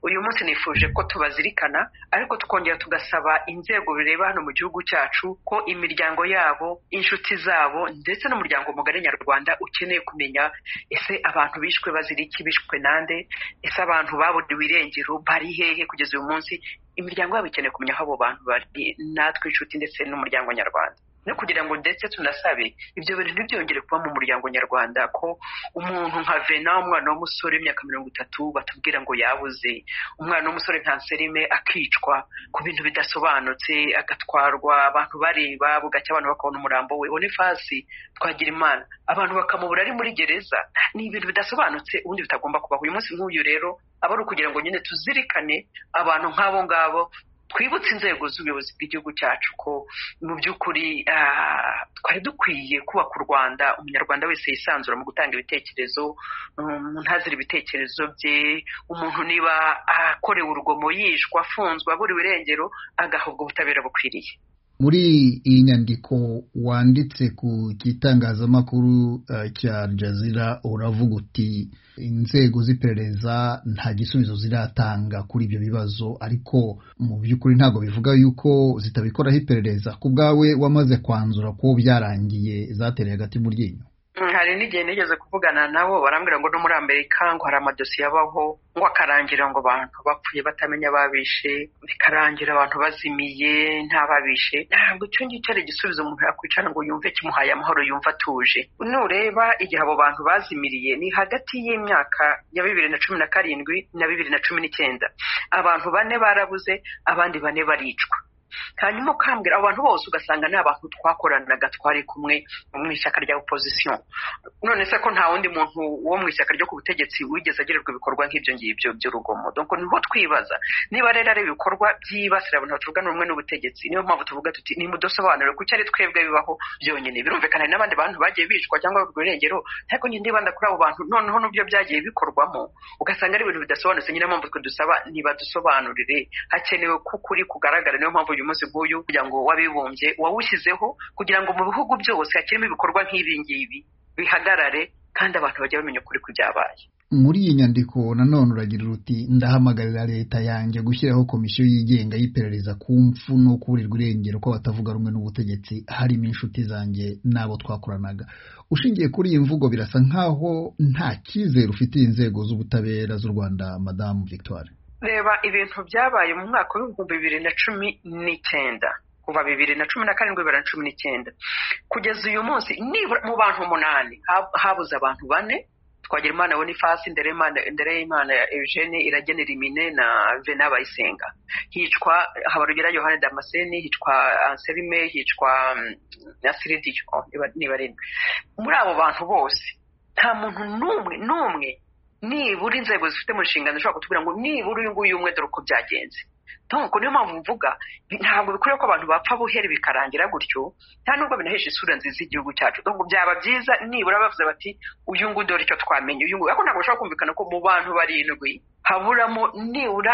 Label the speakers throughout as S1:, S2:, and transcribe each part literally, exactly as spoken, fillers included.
S1: uyu munsi nifuje ko tubazirikana ariko tukongera tugasaba inzego bireba hano mu gihugu cyacu ko imiryango yabo, inshuti zabo ndetse n'umuryango mugari nyarwanda ukeneye kumenya ese abantu bishwe bazira iki, bishwe nande, ese abantu baburiwe irengero bari hehe kugeza uyu munsi. Imiryango yabo ikeneye kumenya aho abo bantu bari, natwe inshuti ndetse n'umuryango nyarwanda, no kugira ngo ndetse tunasabe ibyo bintu ntibyongere kuba mu muryango nyarwanda, ko umuntu nka Vena, umwana w'umusore w'imyaka mirongo itatu, batubwira ngo yabuze, umwana w'umusore nka Nserime akicwa ku bintu bidasobanutse, agatwarwa abantu bareba, bugacya abantu bakabona umurambo we. Boniface Twagirimana abantu bakamubura ari muri gereza. Ni ibintu bidasobanutse ubundi bitagomba kubaho. Uyu munsi nk'uyu rero aba ari ukugira ngo nyine tuzirikane abantu nk'abo ngabo, twibutse inzego z'ubuyobozi bw'igihugu cyacu ko mu by'ukuri twari dukwiye kubaka u Rwanda umunyarwanda wese yisanzura mu gutanga ibitekerezo, ntazira ibitekerezo bye. Umuntu niba akorewe urugomo, yishwa, afunzwe, aburiwe irengero, agahabwa ubutabera bukwiriye.
S2: Muri iyi nyandiko wanditse ku gitangazamakuru uh, cya Al Jazeera uravuga uti inzego z'iperereza nta gisubizo ziratanga kuri ibyo bibazo, ariko mu by'ukuri ntago bivuga yuko zitabikoraho iperereza. Ku bwawe wamaze kwanzura ko byarangiye zatereye hagati mu ryinyo?
S1: Hari n'igihe nigeze kuvugana nabo barambwira ngo no muri Amerika ngo hari amadosiye abaho ngo akarangira ngo abantu bapfuye batamenya babishe, bikarangira abantu bazimiye nta babishe. Ntabwo icyo ngicyo ari igisubizo umuntu yakwicara ngo yumve kimuhaye amahoro, yumva atuje. Nureba igihe abo bantu bazimiriye ni hagati y'imyaka ya bibiri na cumi na karindwi na bibiri na cumi n'icyenda. Abantu bane barabuze, abandi bane baricwa. Hanyuma ukambwira abantu bose ugasanga ni abantu twakoranaga, twari kumwe mu ishyaka rya opposition. None se ko nta wundi muntu wo mu ishyaka ryo ku butegetsi wigeze agirirwa ibikorwa nk'ibyo ngibyo by'urugomo? Donc niho twibaza niba rero ari ibikorwa byibasira abantu batuvuga n'umwe n'ubutegetsi, niyo mpamvu tuvuga tuti ni mudosobanure kuki ari twebwe bibaho byonyine. Birumvikana n'abandi bantu bagiye bicwa cyangwa urwirengero, ariko nyine ndibanda kuri abo bantu noneho n'ubyo byagiye bikorwamo ugasanga ari ibintu bidasobanutse. Nyine mpamvu twe dusaba niba dusobanurire, hakenewe kukuri kugaragara. Niyo mpamvu uyu munsi bw'uyu kugira ngo wabibumbye wawushyizeho kugira ngo mu bihugu byose hakirimo ibikorwa nk'ibi ngibi bihagarare kandi abantu bajya bamenya ukuri ku byabaye.
S2: Muri iyi nyandiko nanone uragira uti ndahamagarira leta yanjye gushyiraho komisiyo yigenga y'iperereza ku mfu no kuburirwa irengero ko batavuga rumwe n'ubutegetsi, harimo inshuti zanjye n'abo twakoranaga. Ushingiye kuri iyi mvugo birasa nkaho nta cyizere ufitiye inzego z'ubutabera z'u Rwanda, Madame Victoire.
S1: Reba ibintu byabaye mu mwaka w'ibihumbi bibiri na cumi n'icyenda, kuva bibiri na cumi na karindwi bibiri na cumi n'icyenda kugeza uyu munsi, nibura mu bantu umunani habuze abantu bane: Twagirimana Boniface, Ndereyimana Eugene, Iragena Rimine na Vena Bayisenga. Hicwa Habarugera Yohane Damascene, hicwa Anselme, hicwa Nasiridiyo, niba rimwe. Muri abo bantu bose nta muntu n'umwe n'umwe nibura inzego zifite mu nshingano zishobora kutubwira ngo nibura uyu nguyu umwe dore uko byagenze. Donc niyo mpamvu mvuga ntabwo bikwiriye ko abantu bapfa buhere bikarangira gutyo, nta nubwo binahesha isura nziza igihugu cyacu. Donc byaba byiza nibura bavuze bati uyu nguyu dore icyo twamenye, uyu nguyu. Ariko ntabwo bashobora kumvikana ko mu bantu barindwi haburamo nibura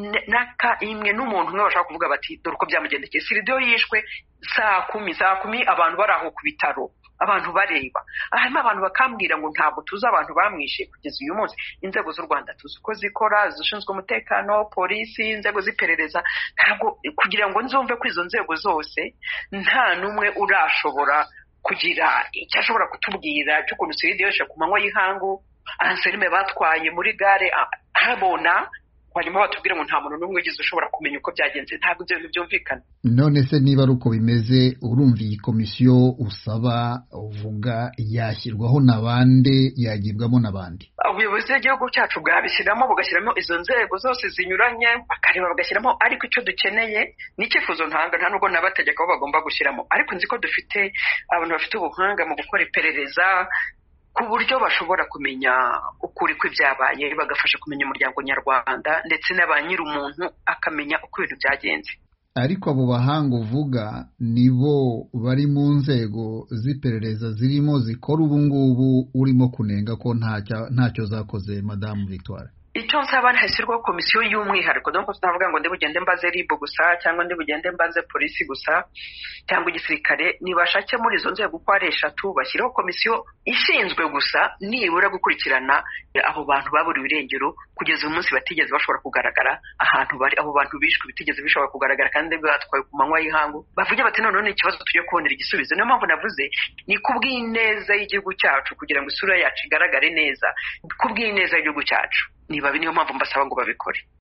S1: naka imwe n'umuntu umwe bashobora kuvuga bati dore uko byamugendekeye. Siridiyo yishwe saa kumi saa kumi abantu bari aho ku bitaro, abantu bareba. Hanyuma abantu bakambwira ngo ntabwo tuzi abantu bamwishe. Kugeza uyu munsi inzego z'u Rwanda tuzi uko zikora, zishinzwe umutekano, polisi, inzego z'iperereza. Ntabwo kugira ngo nzumve ko izo nzego zose nta n'umwe urashobora kugira icyo ashobora kutubwira cy'ukuntu Siridiyo yishe ku manywa y'ihangu, Anselme batwaye muri gare habona, hanyuma batubwira ngo nta muntu n'umwe ugize ushobora kumenya uko byagenze. Ntabwo ibyo bintu byumvikana.
S2: None se niba ari uko bimeze, urumva iyi komisiyo usaba uvuga yashyirwaho n'abandi, yagibwamo n'abandi?
S1: Ubuyobozi bw'igihugu cyacu bwabishyiramo, bugashyiramo izo nzego zose zinyuranye, bakareba bagashyiramo. Ariko icyo dukeneye ni icyifuzo ntanga, nta nubwo nabategeka aho bagomba gushyiramo. Ariko nzi ko dufite abantu bafite ubuhanga mu gukora iperereza ku buryo bashobora kumenya ukuri kw'ibyabaye, bagafasha kumenya umuryango nyarwanda ndetse n'aba nyir'umuntu akamenya uko ibintu byagenze.
S2: Ariko abo bahanga uvuga nibo bari mu nzego z'iperereza zirimo zikora ubu ngubu urimo kunenga ko ntacyo ntacyo zakoze, Madame Victoire?
S1: icyo nsaba hashyirwaho komisiyo y'umwihariko donc tutavuga ngo ndibugende mbaze ribo gusa cyangwa ndibugende mbaze polisi gusa cyangwa igisirikare nibashake muri izo nzego uko ari eshatu bashyiraho komisiyo ishinzwe gusa nibura gukurikirana abo bantu baburiwe irengero kugeza uyu munsi batigeze bashobora kugaragara ahantu bari abo bantu bishwe bitigeze bishobora kugaragara kandi batwaye ku manywa y'ihangu bavuge bati none ni ikibazo tugiye kubonera igisubizo niyo mpamvu navuze ni kubw'ineza y'igihugu cyacu kugira ngo isura yacu igaragare neza kubw'ineza y'igihugu cyacu niba niyo mpamvu mbasaba ngo babikore.